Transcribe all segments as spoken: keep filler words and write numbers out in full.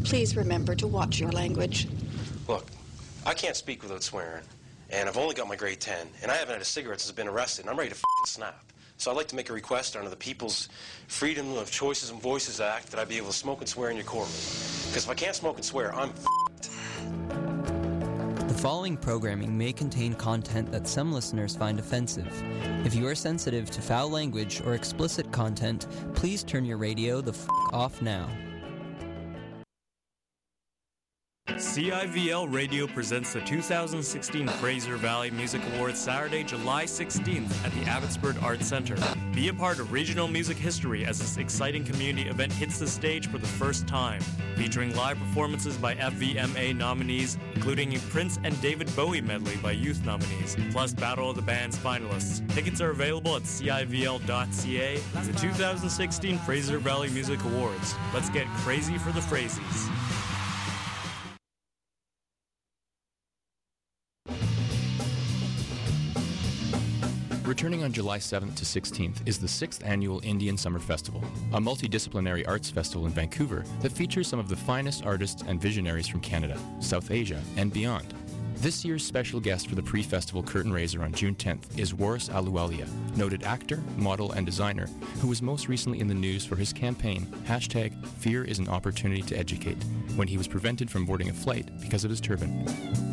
Please remember to watch your language. Look, I can't speak without swearing, and I've only got my grade ten, and I haven't had a cigarette since I've been arrested, and I'm ready to f***ing snap. So I'd like to make a request under the People's Freedom of Choices and Voices Act that I be able to smoke and swear in your courtroom. Because if I can't smoke and swear, I'm f***ed. The following programming may contain content that some listeners find offensive. If you are sensitive to foul language or explicit content, please turn your radio the f*** off now. C I V L Radio presents the two thousand sixteen Fraser Valley Music Awards Saturday, July sixteenth at the Abbotsford Arts Centre. Be a part of regional music history as this exciting community event hits the stage for the first time. Featuring live performances by F V M A nominees, including a Prince and David Bowie medley by youth nominees, plus Battle of the Bands finalists. Tickets are available at C I V L dot C A. The two thousand sixteen Fraser Valley Music Awards. Let's get crazy for the Frasies. Returning on July seventh to sixteenth is the sixth Annual Indian Summer Festival, a multidisciplinary arts festival in Vancouver that features some of the finest artists and visionaries from Canada, South Asia, and beyond. This year's special guest for the pre-festival curtain raiser on June tenth is Waris Ahluwalia, noted actor, model, and designer, who was most recently in the news for his campaign, hashtag Fear is an Opportunity to Educate, when he was prevented from boarding a flight because of his turban.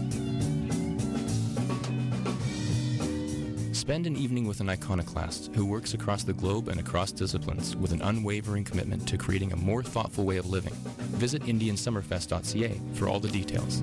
Spend an evening with an iconoclast who works across the globe and across disciplines with an unwavering commitment to creating a more thoughtful way of living. Visit Indian Summerfest dot C A for all the details.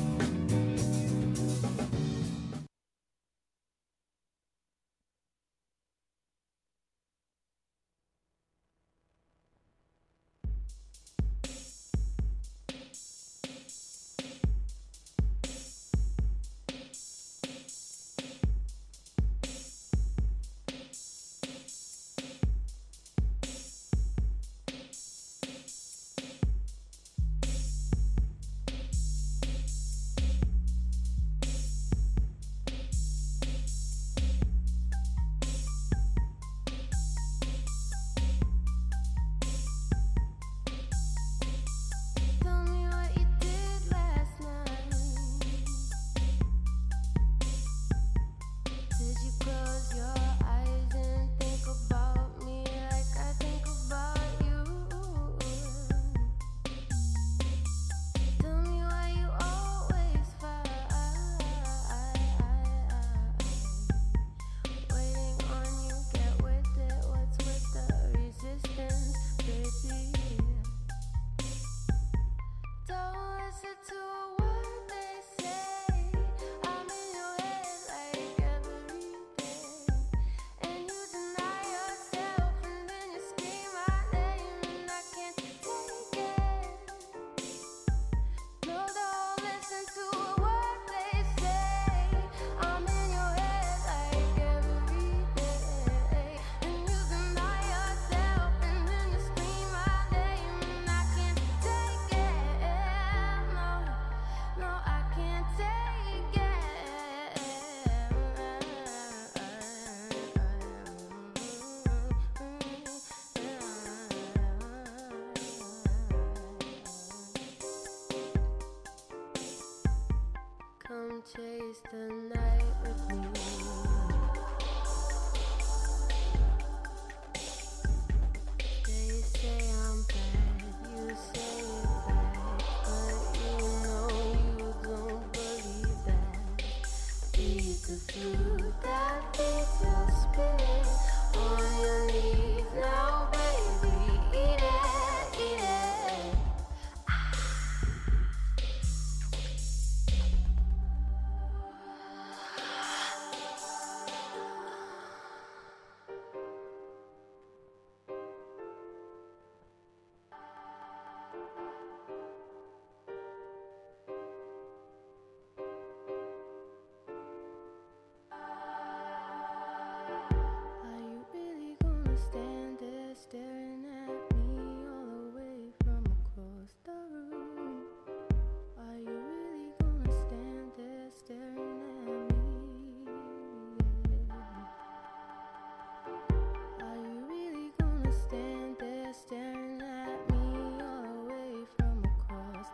Chase the night with me. They say I'm bad, you say it back, but you know you don't believe that. Eat the food that feeds your spirit on your knees now, baby. Eat it, eat it. Staring at me all the way from across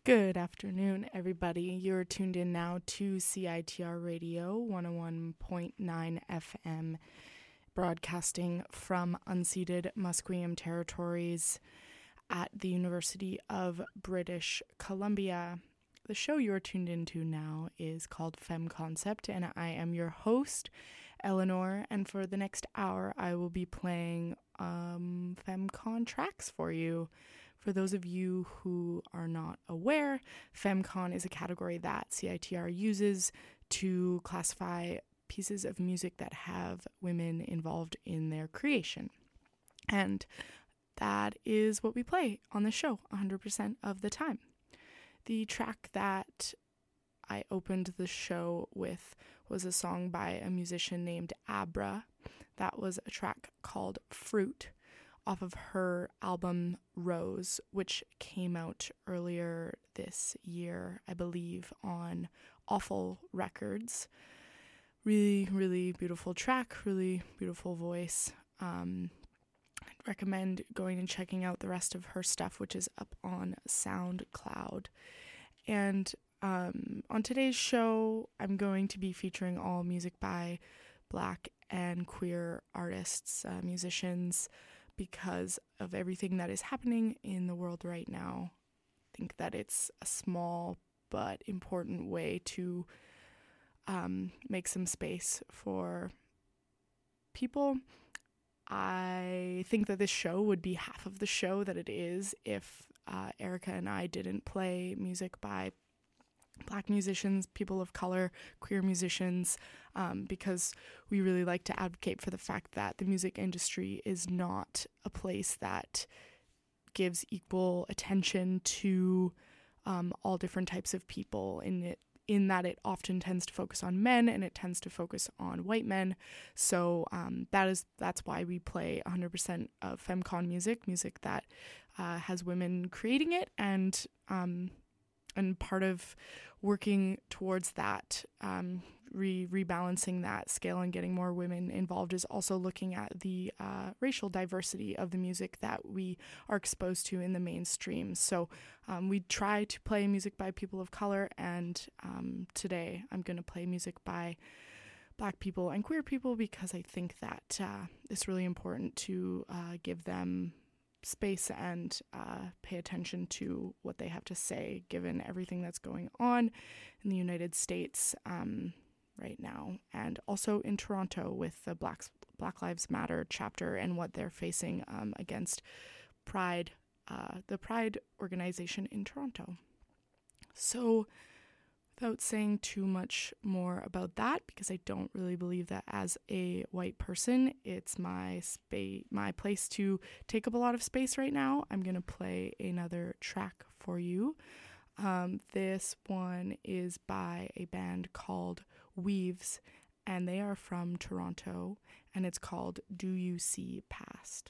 Good afternoon, everybody. You're tuned in now to C I T R Radio one oh one point nine F M, broadcasting from unceded Musqueam territories at the University of British Columbia. The show you're tuned into now is called Femme Concept, and I am your host, Eleanor, and for the next hour, I will be playing um, FemCon tracks for you. For those of you who are not aware, FemCon is a category that C I T R uses to classify pieces of music that have women involved in their creation. And that is what we play on the show one hundred percent of the time. The track that I opened the show with was a song by a musician named Abra. That was a track called Fruit off of her album Rose, which came out earlier this year, I believe, on Awful Records. Really, really beautiful track, really beautiful voice. Um, I'd recommend going and checking out the rest of her stuff, which is up on SoundCloud. And um, on today's show, I'm going to be featuring all music by Black and queer artists, uh, musicians, because of everything that is happening in the world right now. I think that it's a small but important way to um, make some space for people. I think that this show would be half of the show that it is if uh, Erica and I didn't play music by Black musicians, people of color, queer musicians, um, because we really like to advocate for the fact that the music industry is not a place that gives equal attention to um, all different types of people, in it, in that it often tends to focus on men and it tends to focus on white men. So um, that is that's why we play one hundred percent of FemCon music, music that uh, has women creating it, and um, and part of working towards that, um, re- rebalancing that scale and getting more women involved, is also looking at the uh, racial diversity of the music that we are exposed to in the mainstream. So um, we try to play music by people of color, and um, today I'm going to play music by Black people and queer people because I think that uh, it's really important to uh, give them space and uh, pay attention to what they have to say, given everything that's going on in the United States um, right now, and also in Toronto with the Black, Black Lives Matter chapter and what they're facing um, against Pride, uh, the Pride organization in Toronto. So without saying too much more about that, because I don't really believe that as a white person, it's my space, my place to take up a lot of space right now, I'm going to play another track for you. Um, this one is by a band called Weaves, and they are from Toronto, and it's called Do You See Past?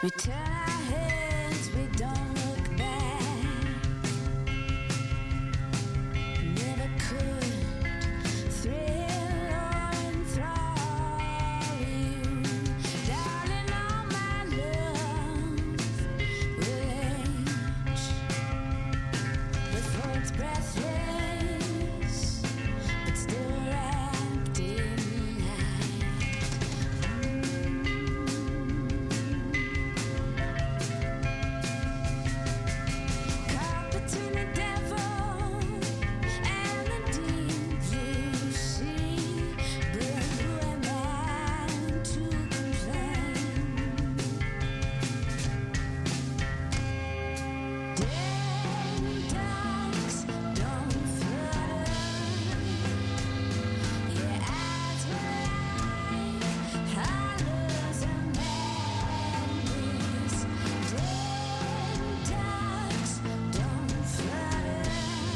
We turn our heads, we don't look back. Never could thrill or enthrall you. Darling, all my love will age before it's breathless, but still wrapped in night. Caught between the devil and the deep blue sea, but who am I to complain? Dead ducks don't flutter. Your eyes were like hollows of madness. Dead ducks don't flutter.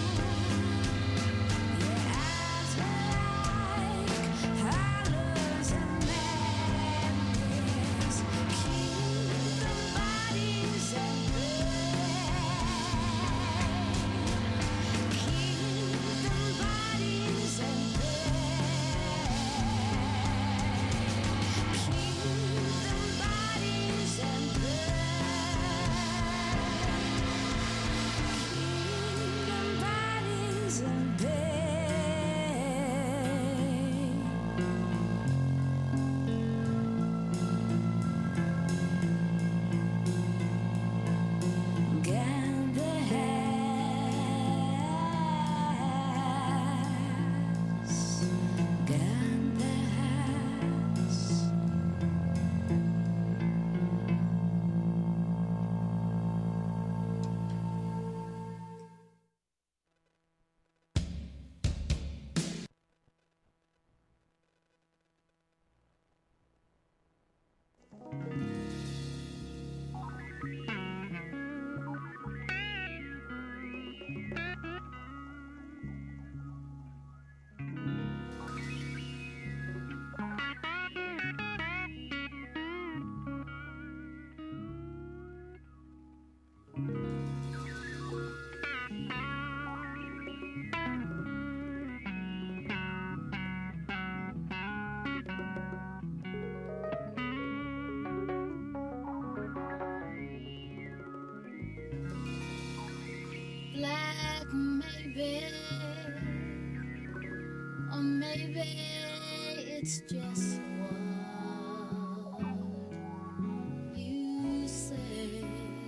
Your eyes were like hollows of madness. Keep the bodies at bay. Keep the bodies at bay. Keep the bodies at bay. Keep the bodies at bay. Gather house, gather house. Black maybe, or maybe it's just what you say.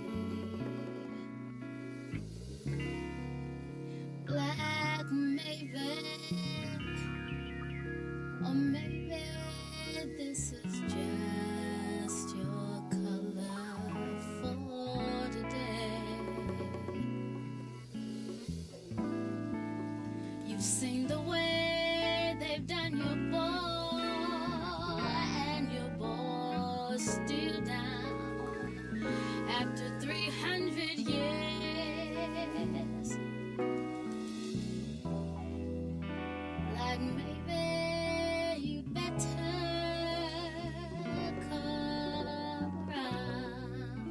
Black maybe, or maybe this is just your color for today. You've seen the way they've done your boy, and your boy's still down after three hundred years. Like maybe you better come around.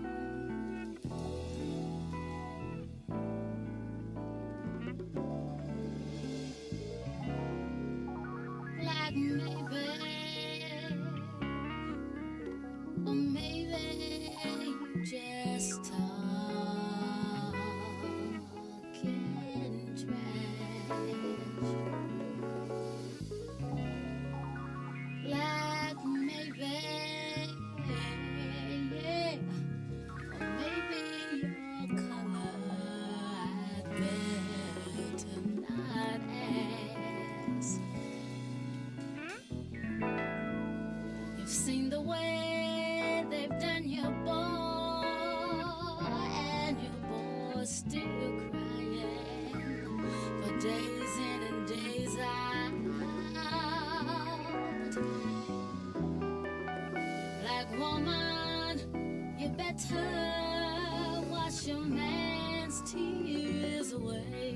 Like maybe, or maybe you just talking trash. Like maybe, yeah, or maybe your color I'd better not ask. You've seen the way they've done your boy, and your boy's still crying for days in and days out. Like woman, you better wash your man's tears away.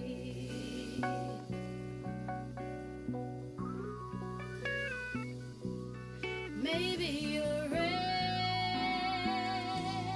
Maybe you're ready.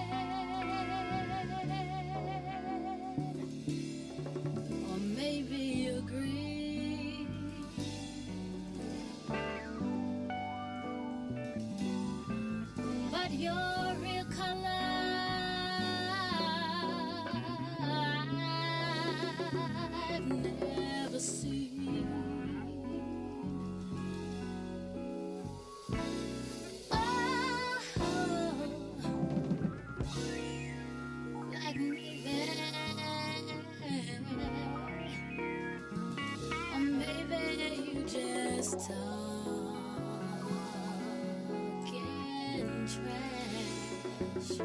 trash.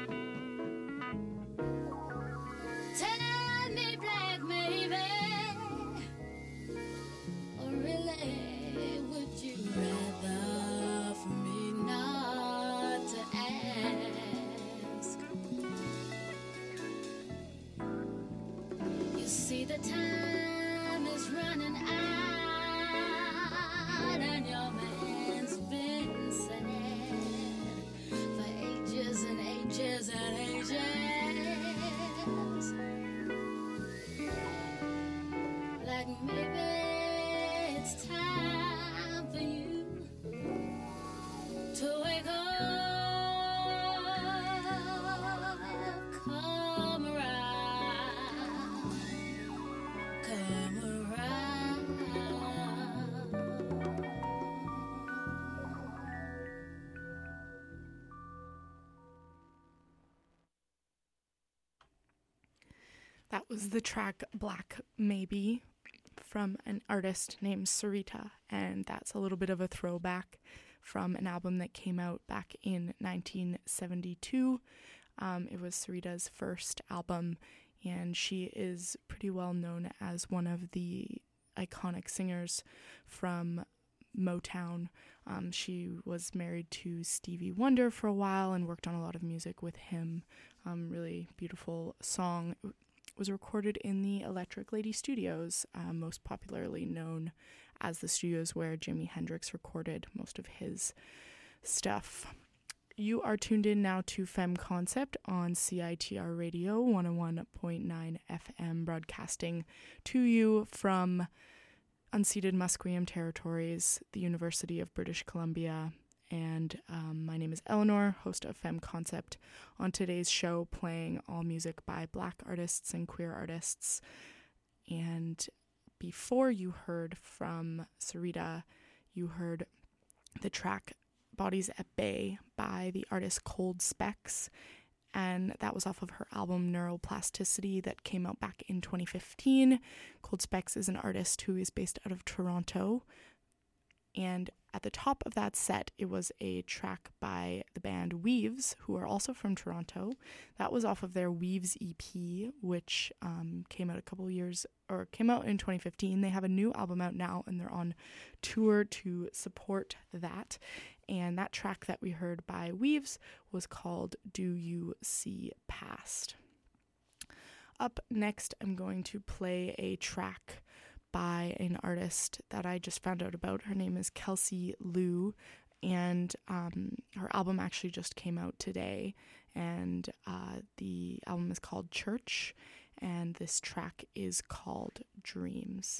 Tell me, black maybe, or really, would you rather for me not to ask? You see the time is running out, and your man's been sad for ages and ages and ages. Like maybe it's time for you to wake up, come around, come around. That was the track Black Maybe from an artist named Sarita, and that's a little bit of a throwback from an album that came out back in nineteen seventy-two. Um, it was Sarita's first album, and she is pretty well known as one of the iconic singers from Motown. Um, she was married to Stevie Wonder for a while and worked on a lot of music with him. Um, really beautiful song. It was recorded in the Electric Lady Studios, uh, most popularly known as the studios where Jimi Hendrix recorded most of his stuff. You are tuned in now to Femme Concept on C I T R Radio one oh one point nine F M, broadcasting to you from unceded Musqueam territories, the University of British Columbia. And um, my name is Eleanor, host of Femme Concept. On today's show, playing all music by Black artists and queer artists. And before you heard from Sarita, you heard the track Bodies at Bay by the artist Cold Specs, and that was off of her album Neuroplasticity that came out back in twenty fifteen. Cold Specs is an artist who is based out of Toronto, and at the top of that set, it was a track by the band Weaves, who are also from Toronto. That was off of their Weaves E P, which um, came out a couple years, or came out in twenty fifteen. They have a new album out now, and they're on tour to support that. And that track that we heard by Weaves was called Do You See Past? Up next, I'm going to play a track by an artist that I just found out about. Her name is Kelsey Liu, and um, her album actually just came out today, and uh, the album is called Church, and this track is called Dreams.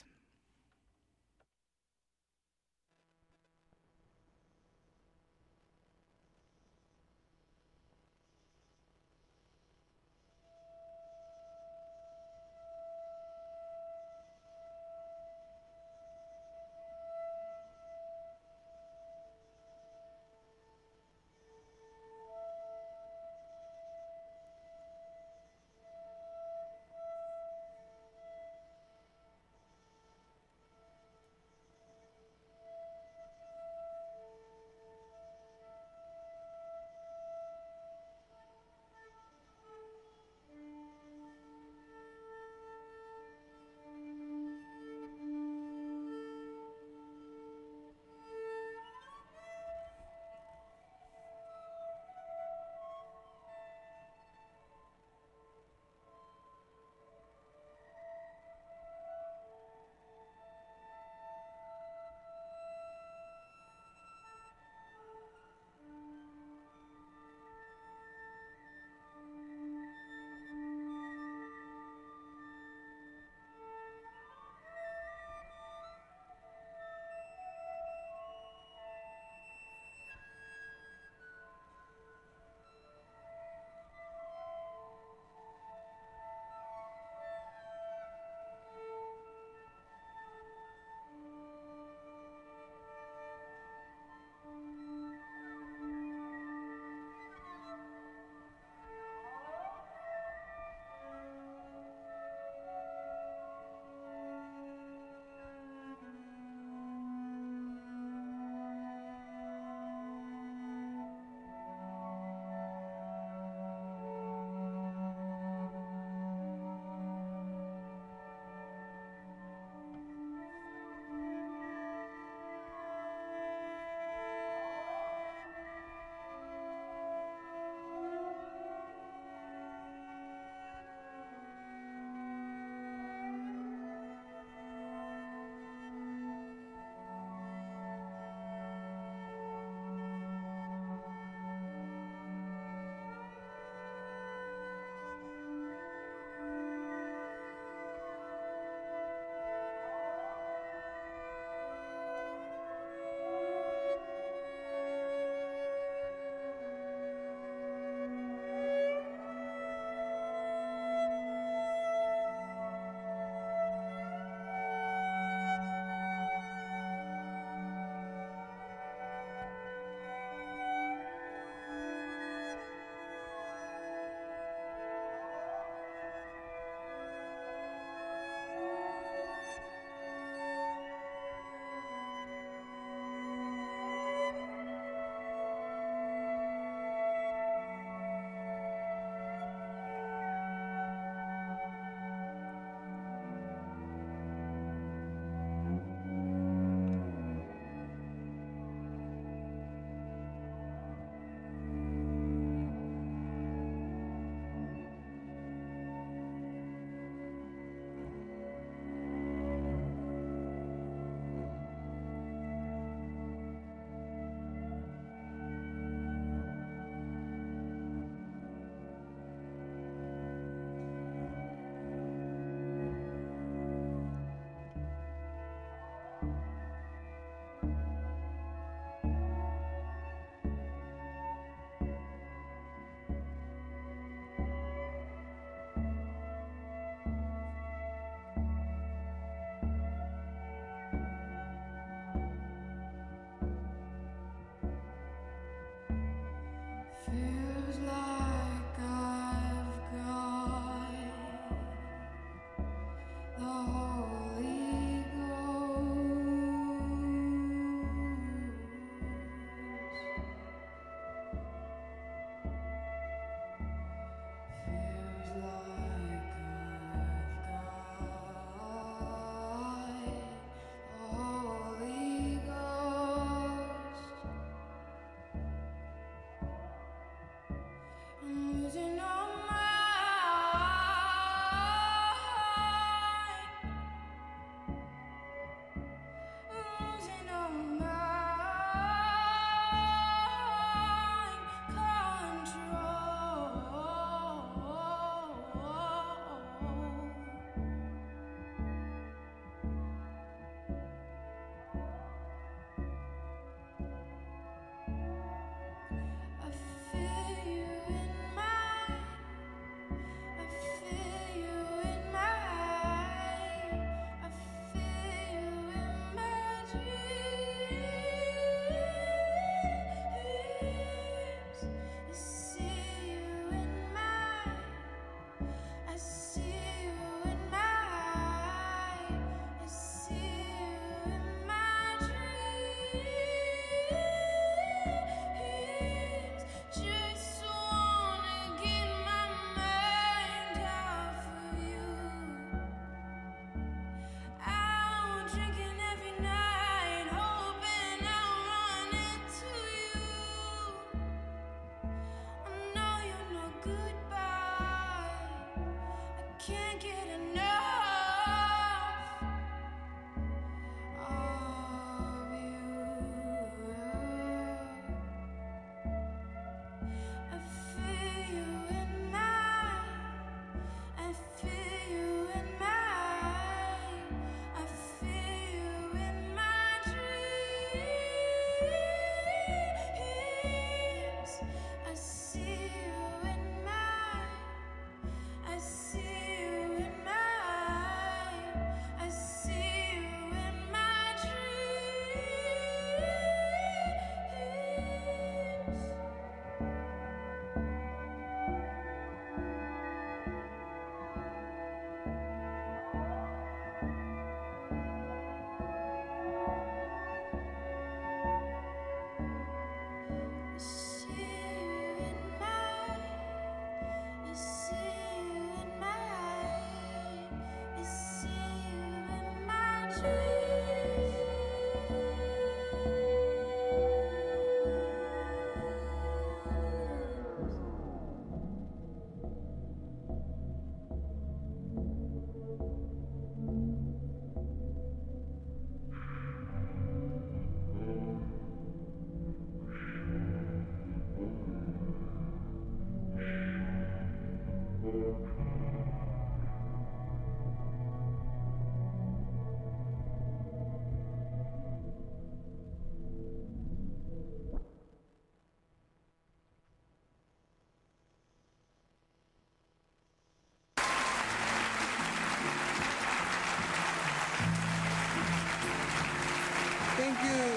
Thank you.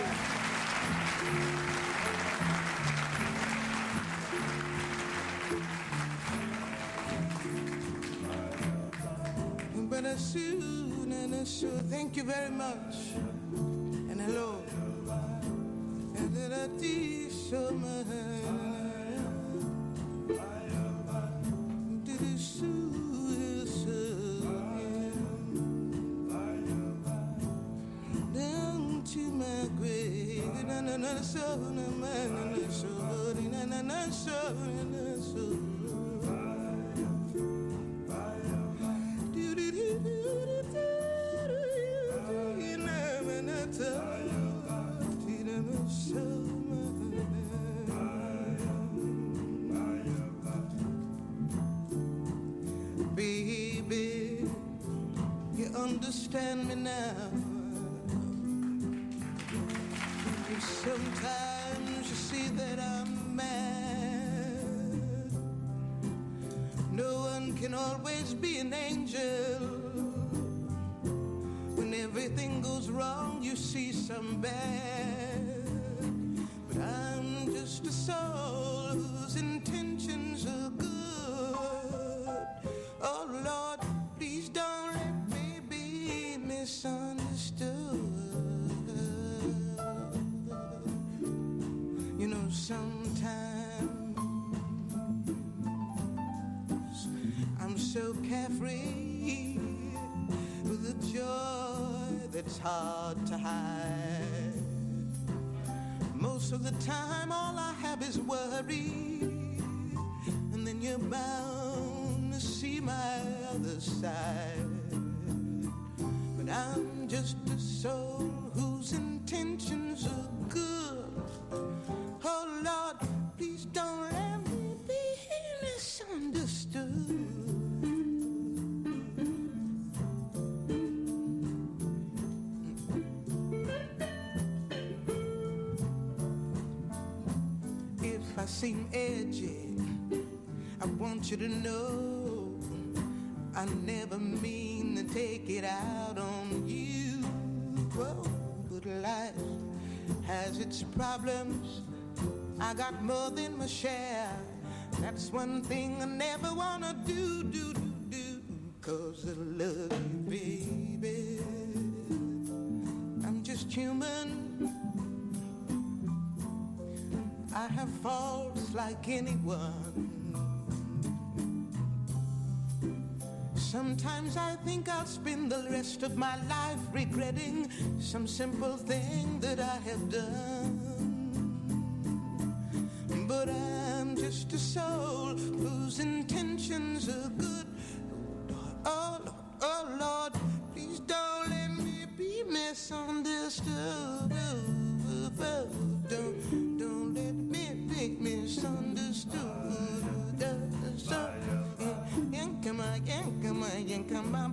But I soon and I sure thank you very much. And hello. And then I teach so much. Down to my grave. Na na na so na na na so na na na so na so. Baby, you understand me now. Sometimes you see that I'm mad. No one can always be an angel. When everything goes wrong, you see some bad. But I'm just a soul whose intention carefree with a joy that's hard to hide. Most of the time all I have is worry, and then you're bound to see my other side. But I'm just a soul whose intentions are good. Oh Lord, please don't let me be misunderstood. If I seem edgy, I want you to know I never mean to take it out on you. Oh, but life has its problems. I got more than my share. That's one thing I never wanna do, do, do, do. Cause I love you, baby. I'm just human. I have faults like anyone. Sometimes I think I'll spend the rest of my life regretting some simple thing that I have done. But I'm just a soul whose intentions are good. Oh Lord, oh Lord, please don't let me be misunderstood. Don't, don't let me be misunderstood. Yankama, yankama, yankama,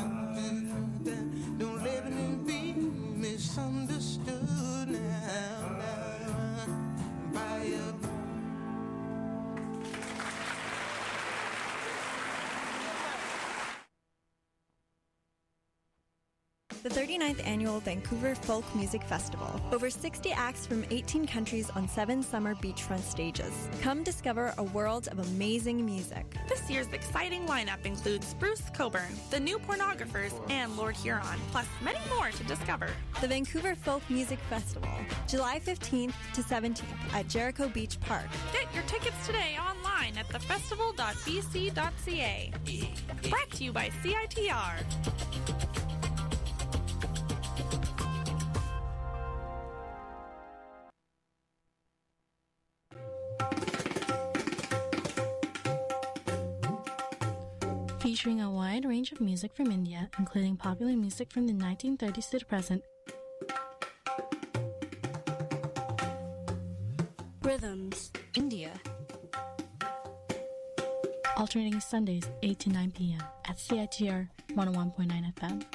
don't let me be misunderstood now. By a The thirty-ninth Annual Vancouver Folk Music Festival. Over sixty acts from eighteen countries on seven summer beachfront stages. Come discover a world of amazing music. This year's exciting lineup includes Bruce Coburn, The New Pornographers, and Lord Huron, plus many more to discover. The Vancouver Folk Music Festival, July fifteenth to seventeenth at Jericho Beach Park. Get your tickets today online at the festival dot b c dot c a. Brought to you by C I T R. Featuring a wide range of music from India, including popular music from the nineteen thirties to the present. Rhythms, India. Alternating Sundays, eight to nine p.m. at C I T R one oh one point nine F M.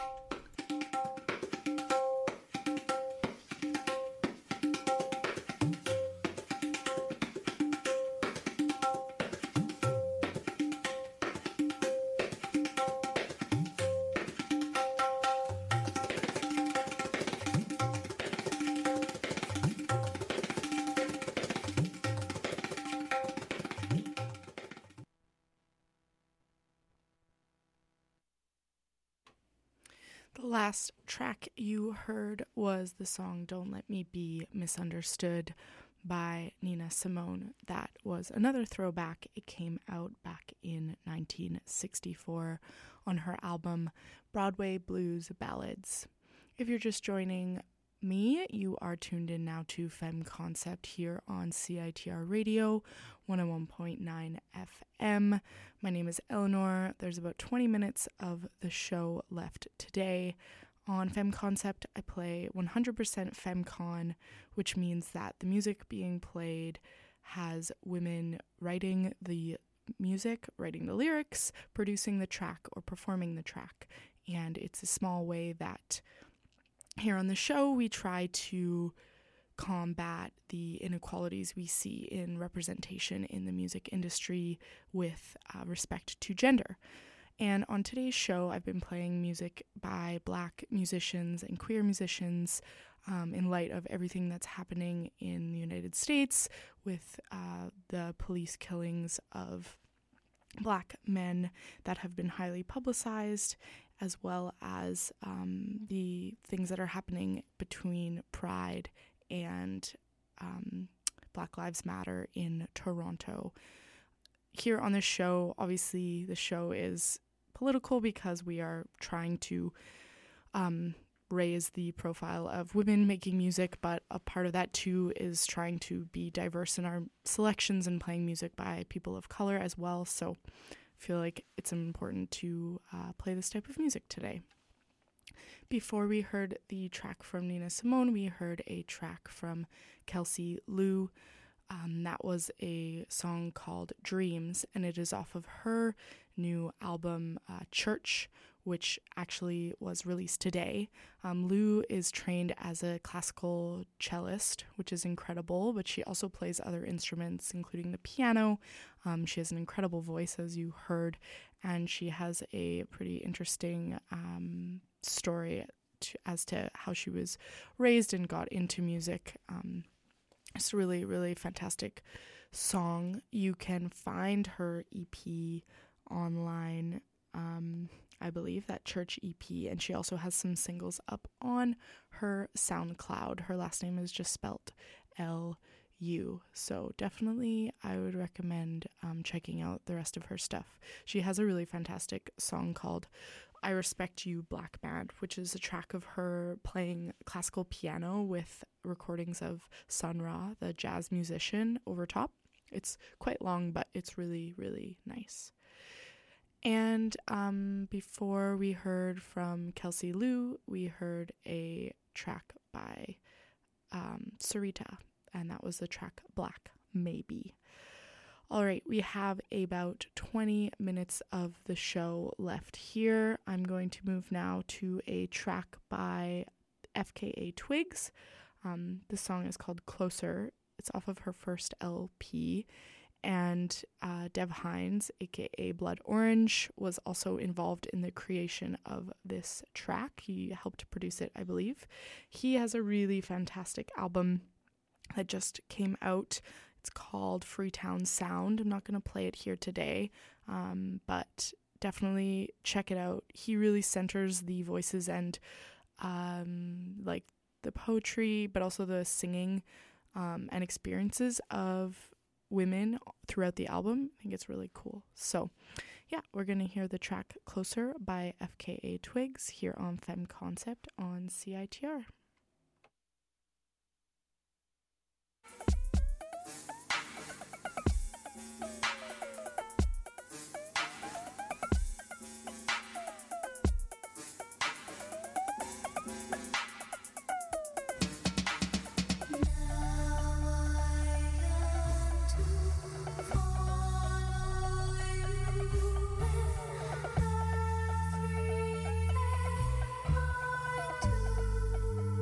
The last track you heard was the song Don't Let Me Be Misunderstood by Nina Simone. That was another throwback. It came out back in nineteen sixty-four on her album Broadway Blues Ballads. If you're just joining me, you are tuned in now to Femme Concept here on C I T R Radio one oh one point nine F M. My name is Eleanor. There's about twenty minutes of the show left today. On Femme Concept, I play one hundred percent FemCon, which means that the music being played has women writing the music, writing the lyrics, producing the track, or performing the track. And it's a small way that here on the show we try to combat the inequalities we see in representation in the music industry with uh, respect to gender. And on today's show, I've been playing music by Black musicians and queer musicians um, in light of everything that's happening in the United States with uh, the police killings of Black men that have been highly publicized, as well as um, the things that are happening between Pride and um, Black Lives Matter in Toronto. Here on the show, obviously the show is political because we are trying to um, raise the profile of women making music, but a part of that too is trying to be diverse in our selections and playing music by people of color as well. So I feel like it's important to uh, play this type of music today. Before we heard the track from Nina Simone, we heard a track from Kelsey Lu. Um, that was a song called Dreams, and it is off of her new album, uh, Church, which actually was released today. Um, Lu is trained as a classical cellist, which is incredible, but she also plays other instruments, including the piano. Um, she has an incredible voice, as you heard, and she has a pretty interesting um, story to, as to how she was raised and got into music. Um, it's a really, really fantastic song. You can find her E P online, um, I believe, that Church E P, and she also has some singles up on her SoundCloud. Her last name is just spelt L U, so definitely I would recommend um, checking out the rest of her stuff. She has a really fantastic song called I Respect You, Black Man, which is a track of her playing classical piano with recordings of Sun Ra, the jazz musician, over top. It's quite long, but it's really, really nice. And um, before we heard from Kelsey Lu, we heard a track by um, Sarita, and that was the track Black Maybe. All right, we have about twenty minutes of the show left here. I'm going to move now to a track by F K A Twigs. Um, the song is called Closer. It's off of her first L P. And uh, Dev Hines, aka Blood Orange, was also involved in the creation of this track. He helped produce it, I believe. He has a really fantastic album that just came out. It's called Freetown Sound. I'm not going to play it here today, um, but definitely check it out. He really centers the voices and um, like the poetry, but also the singing um, and experiences of women throughout the album. I think it's really cool. So yeah, we're going to hear the track Closer by F K A Twigs here on Femme Concept on C I T R. Thank you.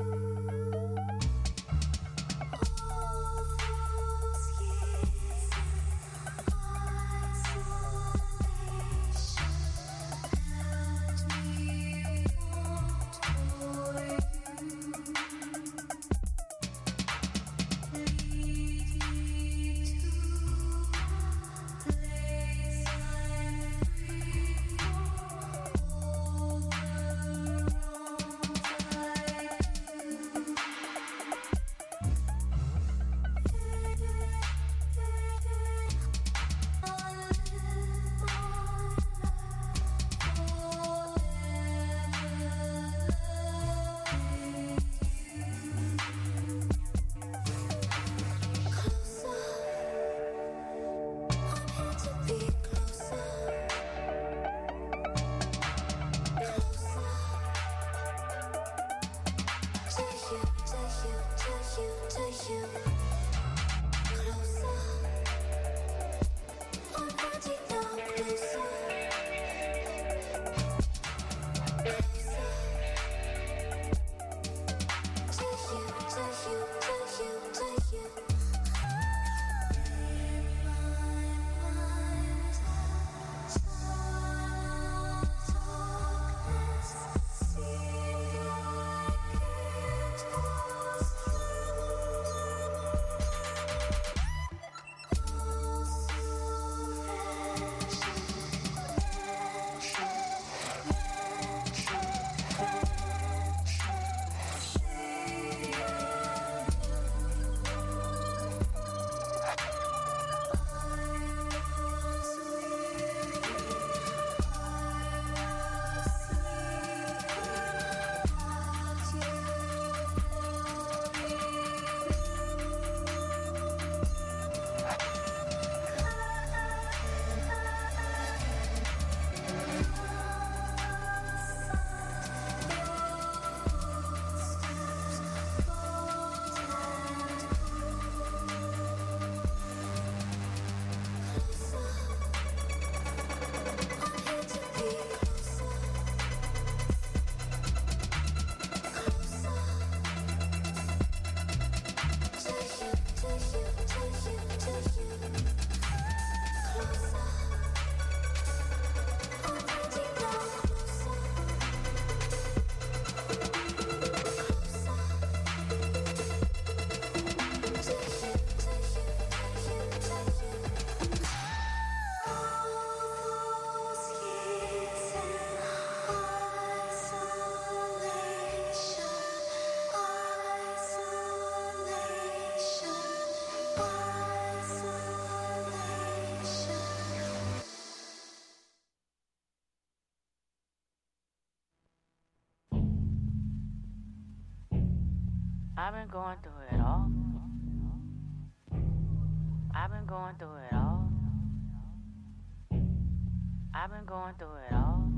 I've been going through it all. I've been going through it all. I've been going through it all.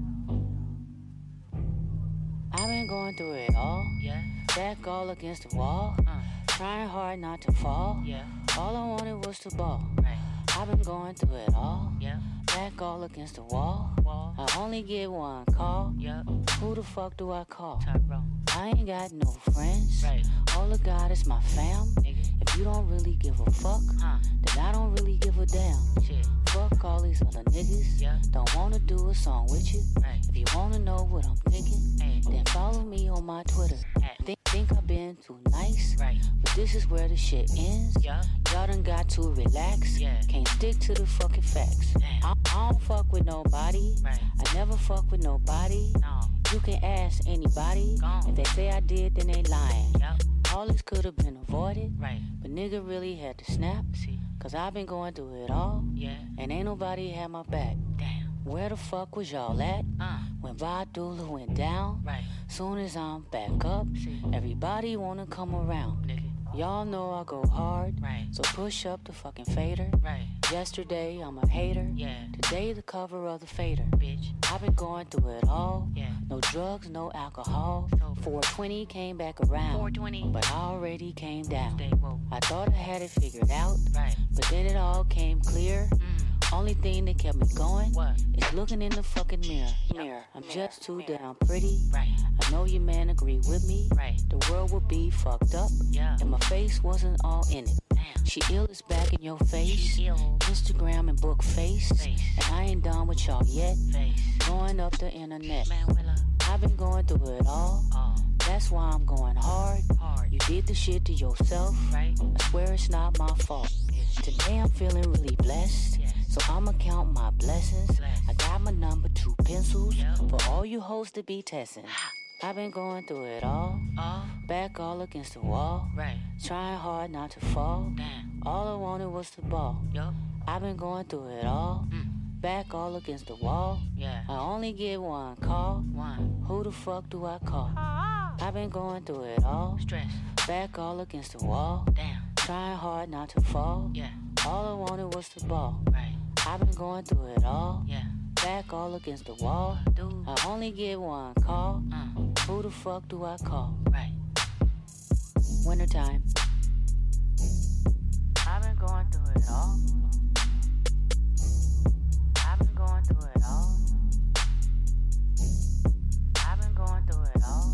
I've been going through it all. Yeah. Back all against the wall. Uh. Trying hard not to fall. Yeah. All I wanted was to ball. Right. I've been going through it all. Yeah. Back all against the wall. Wall. I only get one call. Yep. Who the fuck do I call? Tyrone. I ain't got no friends. Right. All I got is my fam. Nigga. If you don't really give a fuck, huh. then I don't really give a damn. Shit. Fuck all these other niggas. Yeah. Don't wanna do a song with you. Right. If you wanna know what I'm thinking, hey. then follow me on my Twitter. Hey. Think, think I've been too nice. Right. But this is where the shit ends. Yeah. Y'all done got to relax. Yeah. Can't stick to the fucking facts. I, I don't fuck with nobody. Right. I never fuck with nobody. No. You can ask anybody. Gone. If they say I did, then they lying. Yep. All this could have been avoided. Right. But nigga really had to snap. See. Cause I've been going through it all. Yeah. And ain't nobody had my back. Damn. Where the fuck was y'all at? Uh. When Vadula went down. Right. Soon as I'm back up, see. Everybody wanna come around. Nigga. Y'all know I go hard. Right. So push up the fucking fader. Right. Yesterday I'm a hater. Yeah. Today the cover of the fader. Bitch. I've been going through it all. Yeah. No drugs, no alcohol. four twenty came back around. four twenty. But I already came down. Stay woke. I thought I had it figured out. Right. But then it all came clear. Mm. Only thing that kept me going what? Is looking in the fucking mirror. Yep. Mirror. I'm mirror. Just too mirror. Damn pretty. Right. I know your man agree with me. Right. The world would be fucked up. Yeah. And my face wasn't all in it. Damn. She ill is back in your face. Instagram and book face. face. And I ain't done with y'all yet. Face. Going up the internet. Man, I've been going through it all. Oh. That's why I'm going hard. hard. You did the shit to yourself. Right. I swear it's not my fault. Yeah. Today I'm feeling really blessed. Yeah. So I'ma count my blessings. Bless. I got my number two pencils yep. for all you hoes to be testing. I've been going through it all. all. Back all against the wall. Right. Trying hard not to fall. Damn. All I wanted was the ball. Yep. I've been going through it all. Mm. Back all against the wall. Yeah. I only get one call. One. Who the fuck do I call? Ah. I've been going through it all. Stress. Back all against the wall. Damn. Trying hard not to fall. Yeah. All I wanted was the ball. Right. I've been going through it all. Yeah. Back all against the wall. Dude. I only get one call. Uh. Who the fuck do I call? Right. Wintertime. I've been going through it all. I've been going through it all. I've been going through it all.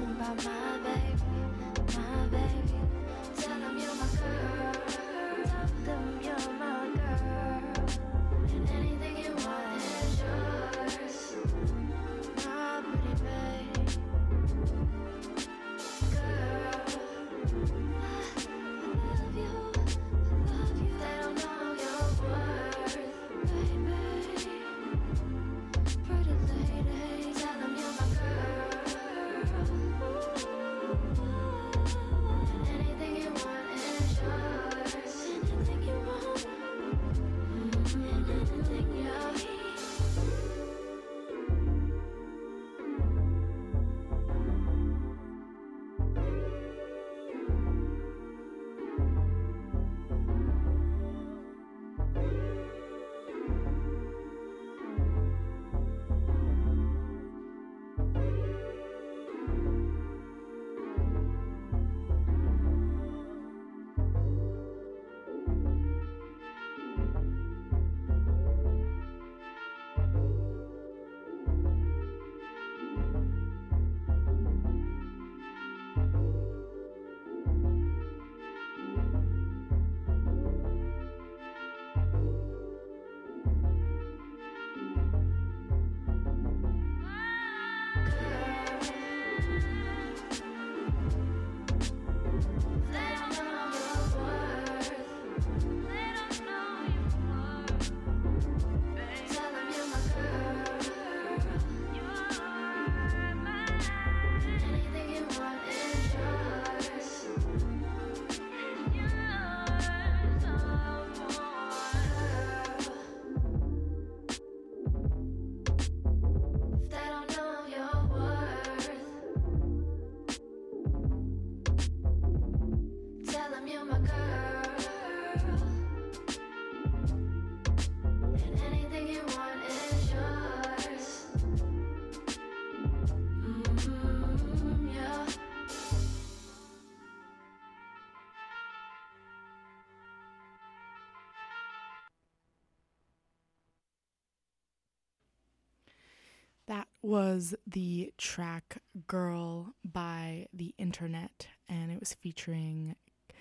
That was the track Girl by The Internet, and it was featuring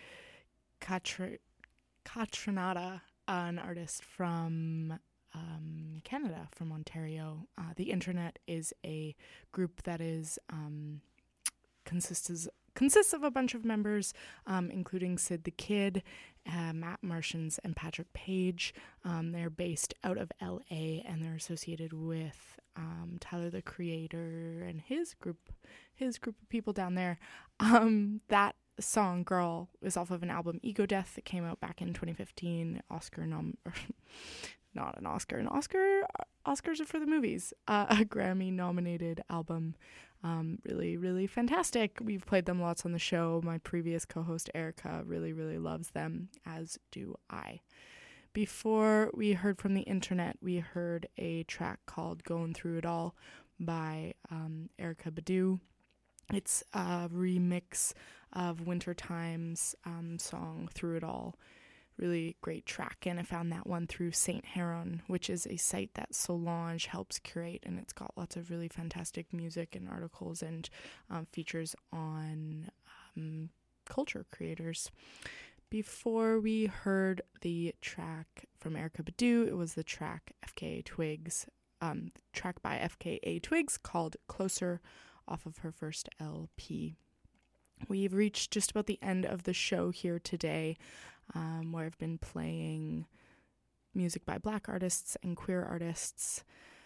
Katr- Katranada, an artist from um, Canada, from Ontario. Uh, the Internet is a group that is um, consists consists of a bunch of members, um, including Sid the Kid, uh, Matt Martians, and Patrick Page. Um, they're based out of L A, and they're associated with um, Tyler the Creator and his group, his group of people down there. Um, that song "Girl" is off of an album, Ego Death, that came out back in twenty fifteen. Oscar nom, not an Oscar, an Oscar. Oscars are for the movies. Uh, a Grammy-nominated album. Um, really, really fantastic. We've played them lots on the show. My previous co-host Erica really, really loves them, as do I. Before we heard from The Internet, we heard a track called Going Through It All by um, Erykah Badu. It's a remix of Wintertime's um, song Through It All. Really great track, and I found that one through Saint Heron, which is a site that Solange helps curate, and it's got lots of really fantastic music and articles and um, features on um, culture creators. Before we heard the track from Erykah Badu, it was the track F K A Twigs, um, track by F K A Twigs called Closer, off of her first L P. We've reached just about the end of the show here today, um, where I've been playing music by Black artists and queer artists.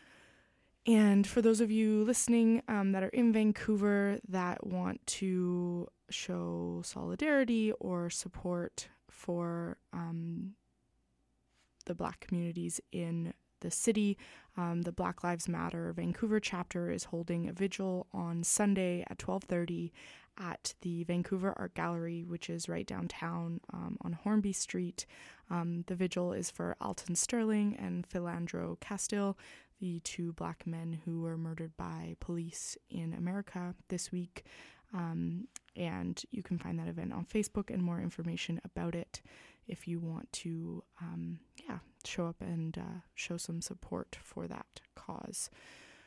And for those of you listening um, that are in Vancouver that want to show solidarity or support for um, the Black communities in the city, um, the Black Lives Matter Vancouver chapter is holding a vigil on Sunday at twelve thirty at the Vancouver Art Gallery, which is right downtown um, on Hornby Street. Um, the vigil is for Alton Sterling and Philandro Castile, the two Black men who were murdered by police in America this week. Um, and you can find that event on Facebook and more information about it if you want to, um, yeah, show up and uh, show some support for that cause.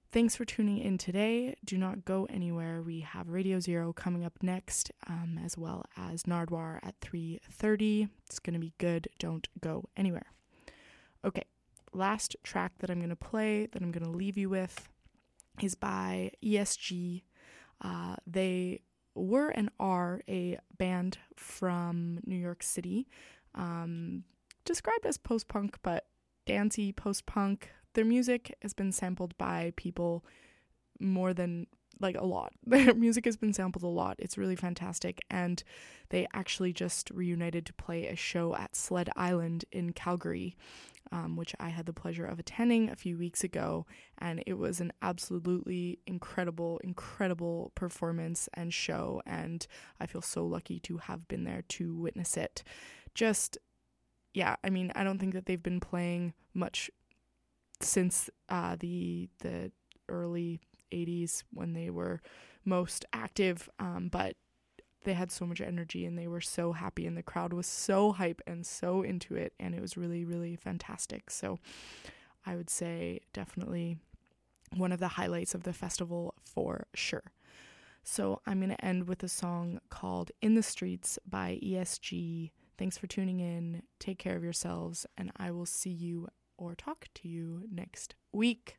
thanks for tuning in today. Do not go anywhere. We have Radio Zero coming up next, um, as well as Nardwar at three thirty. It's going to be good. Don't go anywhere. Okay, last track that I'm going to play, that I'm going to leave you with, is by E S G. Uh, they were and are a band from New York City, um, described as post-punk, but dancey post-punk. Their music has been sampled by people more than, like, a lot. Their music has been sampled a lot. It's really fantastic, and they actually just reunited to play a show at Sled Island in Calgary, um, which I had the pleasure of attending a few weeks ago, and it was an absolutely incredible, incredible performance and show, and I feel so lucky to have been there to witness it. Just, yeah, I mean, I don't think that they've been playing much since uh, the the early eighties when they were most active, um, but they had so much energy and they were so happy and the crowd was so hype and so into it, and it was really, really fantastic. So I would say definitely one of the highlights of the festival for sure. So I'm going to end with a song called In the Streets by E S G. Thanks for tuning in. Take care of yourselves, and I will see you or talk to you next week.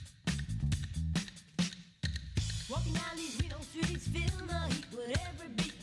Walking down these Reno streets, feeling the heat with every beat.